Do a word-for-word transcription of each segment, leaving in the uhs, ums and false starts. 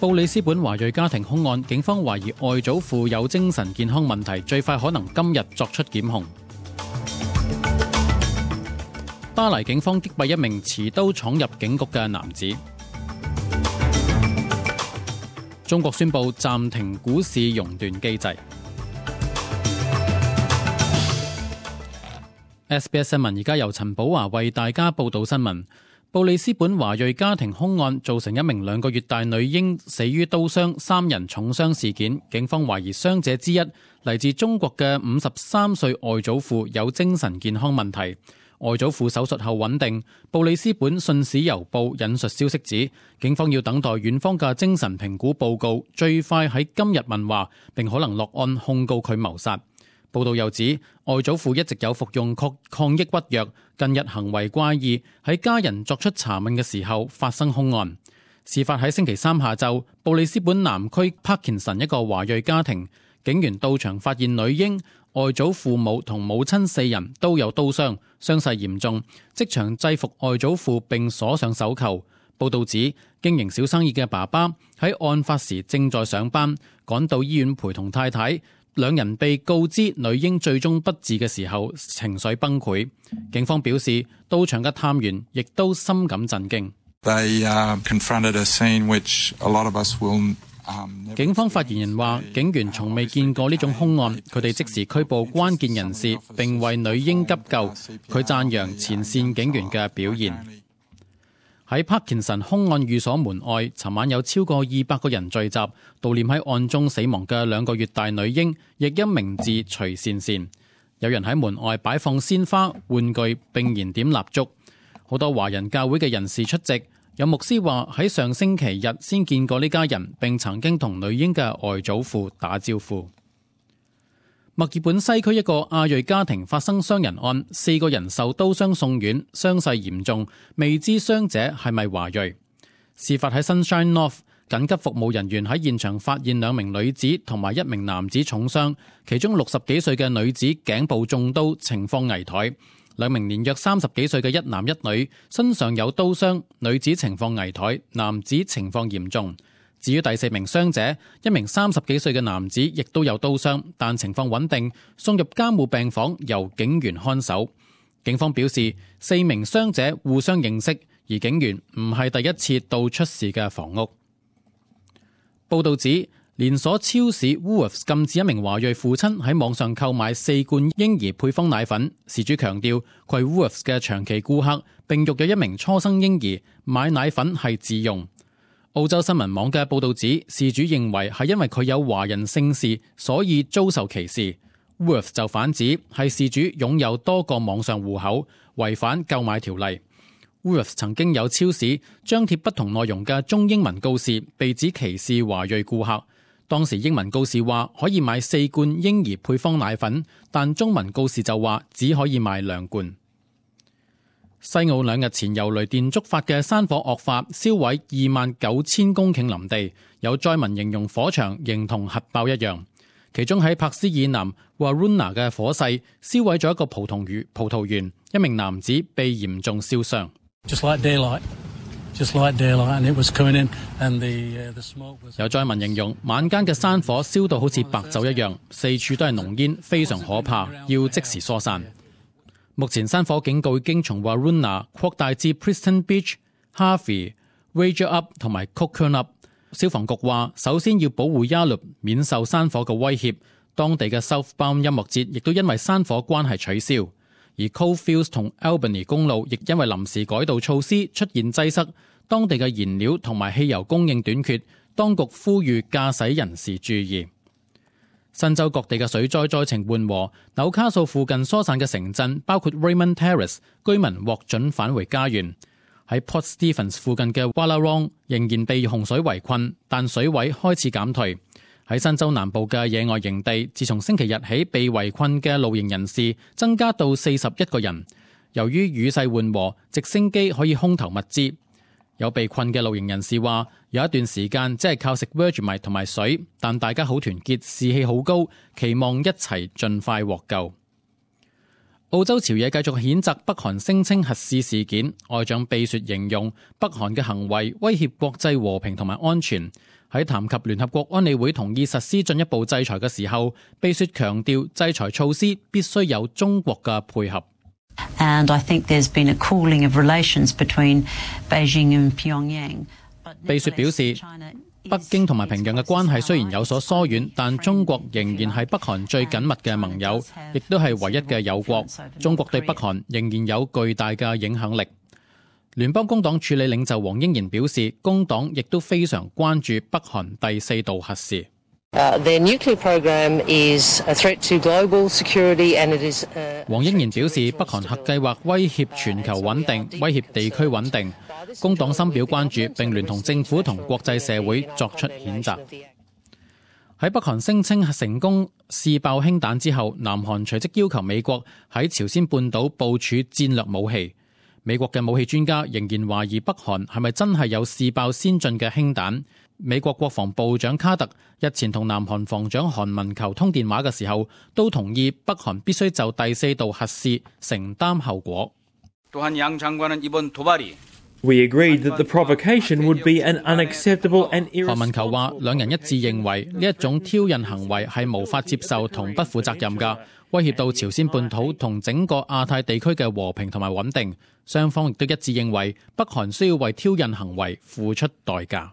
布里斯本華裔家庭兇案，警方懷疑外祖父有精神健康問題，最快可能今日作出檢控。巴黎警方擊斃一名持刀闖入警局嘅男子。中國宣布暫停股市熔斷機制。S B S 新聞而家由陳寶華為大家報道新聞。布里斯本華裔家庭兇案造成一名兩個月大女嬰死於刀傷，三人重傷事件，警方懷疑傷者之一嚟自中國嘅五十三歲外祖父有精神健康問題。外祖父手術後穩定。布里斯本信使郵報引述消息指，警方要等待院方嘅精神評估報告，最快喺今日問話，並可能落案控告佢謀殺。報道又指，外祖父一直有服用抗抗抑鬱藥，近日行為怪異，喺家人作出查問嘅時候發生兇案。事發喺星期三下晝，布里斯本南區帕金森一個華裔家庭，警員到場發現女嬰、外祖父母同母親四人都有刀傷，傷勢嚴重，即場制服外祖父並鎖上手銬。報道指，經營小生意嘅爸爸喺案發時正在上班，趕到醫院陪同太太。兩人被告知女嬰最終不治嘅時候，情緒崩潰。警方表示，到場嘅探員亦都深感震驚。 They, uh, confronted a scene which a lot of us will, um, 警方發言人話，警員從未見過呢種兇案，佢哋即時拘捕關鍵人士，並為女嬰急救。佢讚揚前線警員嘅表現。喺帕金森兇案寓所門外，尋晚有超過二百個人聚集，悼念喺案中死亡嘅兩個月大女嬰，亦因名字徐善善。有人喺門外擺放鮮花、玩具並燃點蠟燭。好多華人教會嘅人士出席。有牧師話喺上星期日先見過呢家人，並曾經同女嬰嘅外祖父打招呼。墨爾本西區一個亞裔家庭發生傷人案，四個人受刀傷送院，傷勢嚴重，未知傷者係咪華裔。事發喺 Sunshine North， 緊急服務人員喺現場發現兩名女子同埋一名男子重傷，其中六十幾歲嘅女子頸部中刀，情況危殆；兩名年約三十幾歲嘅一男一女身上有刀傷，女子情況危殆，男子情況嚴重。至於第四名傷者，一名三十幾歲嘅男子亦都有刀傷，但情況穩定，送入監護病房由警員看守。警方表示，四名傷者互相認識，而警員唔係第一次到出事嘅房屋。報道指，連鎖超市 Woolworths 禁止一名華裔父親喺網上購買四罐嬰兒配方奶粉。事主強調，佢係 Woolworths 嘅長期顧客，並育有一名初生嬰兒，買奶粉係自用。澳洲新聞網嘅報導指，事主認為係因為佢有華人姓氏，所以遭受歧視。Woolworths 就反指係事主擁有多個網上戶口，違反購買條例。Woolworths 曾經有超市張貼不同內容嘅中英文告示，被指歧視華裔顧客。當時英文告示話可以買四罐嬰兒配方奶粉，但中文告示就話只可以買兩罐。西澳兩日前由雷電觸發嘅山火惡化，燒毀二萬九千公頃林地，有災民形容火場形同核爆一樣。其中喺柏斯以南 Waruna 嘅火勢燒毀咗一個葡萄園，葡萄園一名男子被嚴重燒傷。有災民形容晚間嘅山火燒到好似白酒一樣，四處都係濃煙，非常可怕，要即時疏散。目前山火警告已經從 Waruna 擴大至 Preston Beach、Harvey、Wager Up 同埋 Cockburn Up。消防局話，首先要保護 Yalup 免受山火嘅威脅。當地嘅 Southbound 音樂節亦都因為山火關係取消，而 Coalfields 同 Albany 公路亦因為臨時改道措施出現擠塞。當地嘅燃料同埋汽油供應短缺，當局呼籲駕駛人士注意。新州各地嘅水災災情緩和，紐卡素附近疏散嘅城鎮，包括 Raymond Terrace， 居民獲准返回家園。喺 Port Stephens 附近嘅 Wallarong 仍然被洪水圍困，但水位開始減退。喺新州南部嘅野外營地，自從星期日起被圍困嘅露營人士增加到四十一個人。由於雨勢緩和，直升機可以空投物資。有被困嘅露營人士話，有一段時間只係靠食 Vegemite 同埋水，但大家好團結，士氣好高，期望一齊盡快獲救。澳洲朝野繼續譴責北韓聲稱核試事件，外長貝雪形容北韓嘅行為威脅國際和平同埋安全。 喺談及聯合國安理會同意實施進一步制裁嘅時候，秘書強調制裁措施必須有中國嘅配合。 And I think there's been a cooling of relations between Beijing and Pyongyang. 秘書表示，北京同埋平壤嘅關係雖然有所疏遠，但中國仍然係北韓最緊密嘅盟友，亦都係唯一嘅友國。中國對北韓仍然有巨大嘅影響力。聯邦工黨處理領袖黃英賢表示，工黨亦都非常關注北韓第四度核試。 Uh, their nuclear program is a threat to global security and it is, uh, 黃英賢表示，北韓核計劃威脅全球穩定，威脅地區穩定。工黨深表關注，並聯同政府同國際社會作出譴責。喺北韓聲稱成功試爆氫彈之後，南韓隨即要求美國喺朝鮮半島部署戰略武器。美國嘅武器專家仍然懷疑北韓係咪真係有試爆先進嘅氫彈。美國國防部長卡特日前同南韓防長韓文球通電話嘅時候，都同意北韓必須就第四度核試承擔後果。 We agreed that the provocation would be an unacceptable and irresponsible. 韓文球話，兩人一致認為呢一種挑釁行為係無法接受同不負責任㗎，威脅到朝鮮半島同整個亞太地區嘅和平同埋穩定。雙方亦都一致認為北韓需要為挑釁行為付出代價。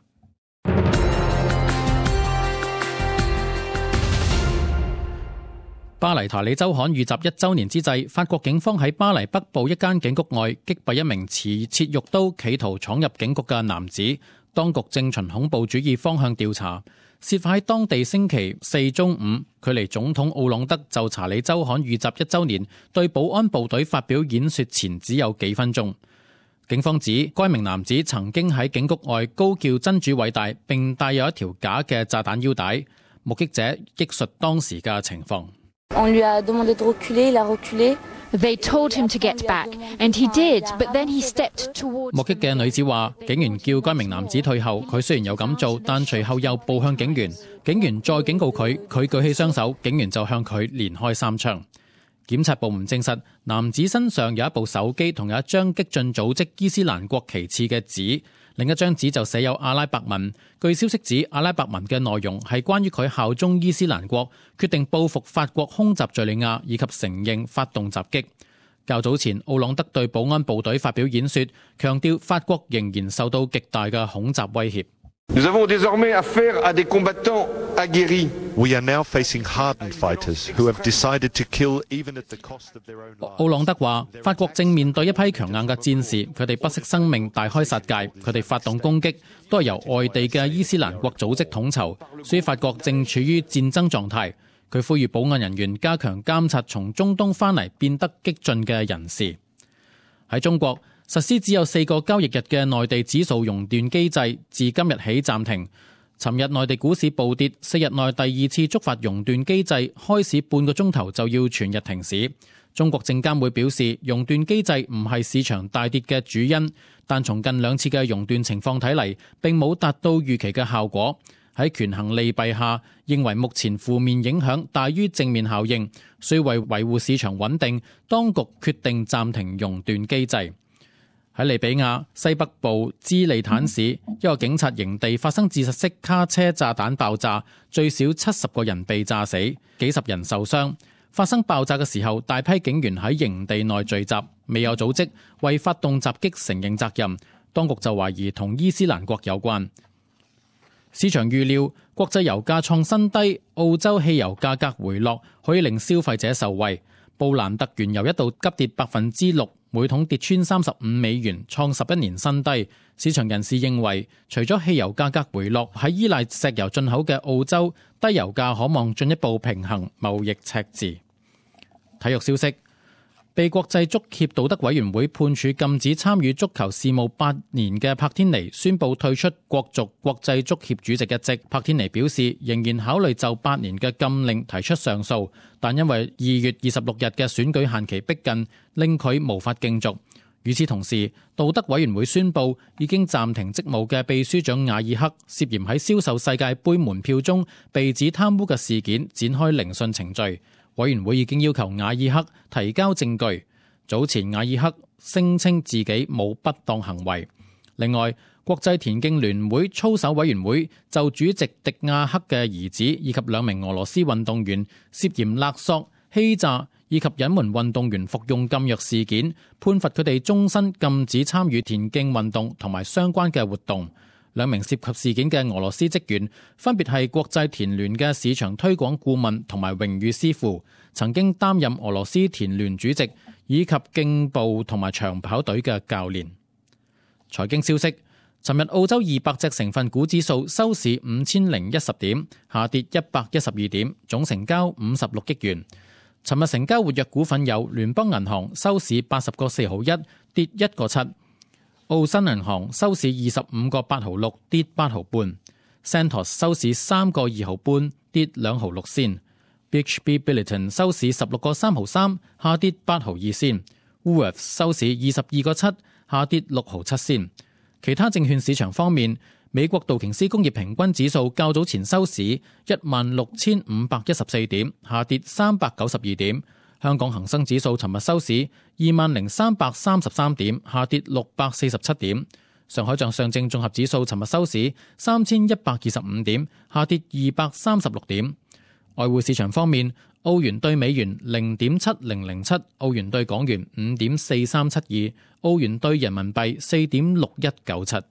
巴黎塔里周刊遇襲一週年之際，法國警方喺巴黎北部一間警局外擊斃一名持切肉刀企圖闖入警局嘅男子。當局正循恐怖主義方向調查。事發喺當地星期四中午，距離總統奧朗德就查理周刊遇襲一週年對保安部隊發表演說前只有幾分鐘。警方指該名男子曾經喺警局外高叫真主偉大，並帶有一條假嘅炸彈腰帶。目擊者憶述當時嘅情況。 They told him to get back, and he did, but then he stepped towards... 目擊嘅女子話，警員叫該名男子退後，佢雖然有咁做，但隨後又步向警員。警員再警告佢，佢舉起雙手，警員就向佢連開三槍。檢察部門證實，男子身上有一部手機同有一張激進組織伊斯蘭國旗幟嘅紙，另一張紙就寫有阿拉伯文。據消息指，阿拉伯文嘅內容係關於佢效忠伊斯蘭國，決定報復法國空襲敘利亞，以及承認發動襲擊。較早前，奧朗德對保安部隊發表演說，強調法國仍然受到極大嘅恐襲威脅。 Nous avons désormais affaire à des combattants aguerris. We are now facing hardened fighters who have decided to kill even at the cost of their own lives. 奧朗德話，法國正面對一批強硬嘅戰士，佢哋不惜生命大開殺戒，佢哋發動攻擊都係由外地嘅伊斯蘭國組織統籌，所以法國正處於戰爭狀態。佢呼籲保安人員加強監察從中東翻嚟變得激進嘅人士。喺中國，實施只有四個交易日嘅內地指數熔斷機制，自今日起暫停。尋日內地股市暴跌，四日內第二次觸發熔斷機制，開市半個鐘頭就要全日停市。中國證監會表示，熔斷機制唔係市場大跌嘅主因，但從近兩次嘅熔斷情況睇嚟，並冇達到預期嘅效果。喺權衡利弊下，認為目前負面影響大於正面效應，需為維護市場穩定，當局決定暫停熔斷機制。喺利比亞西北部茲利坦市，一個警察營地發生自殺式卡車炸彈爆炸，最少七十個人被炸死，幾十人受傷。發生爆炸嘅時候，大批警員喺營地內聚集，未有組織為發動襲擊承認責任，當局就懷疑同伊斯蘭國有關。市場預料國際油價創新低，澳洲汽油價格回落可以令消費者受惠。布蘭特原油一度急跌百分之六，每桶跌穿三十五美元，創十一年新低。市場人士認為，除咗汽油價格回落，喺依賴石油進口嘅澳洲，低油價可望進一步平衡貿易赤字。體育消息。被國際足協道德委員會判處禁止參與足球事務八年嘅柏天尼宣布退出國族國際足協主席一職。柏天尼表示仍然考慮就八年嘅禁令提出上訴，但因為二月二十六日嘅選舉限期逼近，令佢無法競逐。與此同時，道德委員會宣布已經暫停職務嘅秘書長瓦爾克涉嫌喺銷售世界盃門票中被指貪污嘅事件展開聆訊程序。委員會已經要求瓦爾克提交證據。早前瓦爾克聲稱自己冇不當行為。另外，國國際田徑聯會操守委員會就主席迪亞克嘅兒子以及兩名俄羅斯運動員涉嫌勒索、欺詐以及隱瞞運動員服用禁藥事件，判罰佢哋終身禁止參與田徑運動同埋相關嘅活動。兩名涉及事件嘅俄羅斯職員分別係國際田聯嘅市場推廣顧問同埋榮譽師傅，曾經擔任俄羅斯田聯主席以及競步同埋長跑隊嘅教練。財經消息，尋日澳洲二百隻成分股指數收市五千零一十點，下跌一百一十二點，總成交五十六億元。尋日成交活躍股份有聯邦銀行收市八十個四毫一，跌一個七；澳新銀行收市二十五個八毫六，跌八毫半；Santos 收市三個二毫半，跌兩毫六仙；B H P Billiton 收市十六個三毫三，下跌八毫二仙；Woolworths 收市二十二個七，下跌六毫七仙。其他證券市場方面，美國道瓊斯工業平均指數較早前收市一萬六千五百一十四點，下跌三百九十二點。香港恒生指數尋日收市二萬零三百三十三點，下跌六百四十七點。上海像上證綜合指數尋日收市三千一百二十五點，下跌二百三十六點。外匯市場方面，澳元兌美元零點七零零七，澳元兌港元五點四三七二，澳元兌人民幣四點六一九七。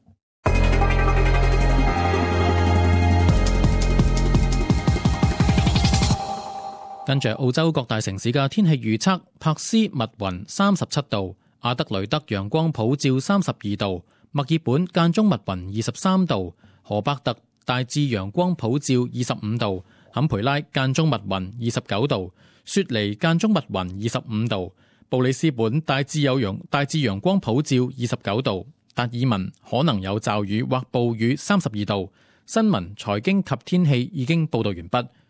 跟住澳洲各大城市嘅天氣預測：珀斯密雲三十七度，阿德雷德陽光普照三十二度，墨爾本間中密雲二十三度，荷伯特大致陽光普照二十五度，坎培拉間中密雲二十九度，雪梨間中密雲二十五度，布里斯本大致有陽大致陽光普照二十九度，達爾文可能有驟雨或暴雨三十二度。新聞、財經及天氣已經報道完畢。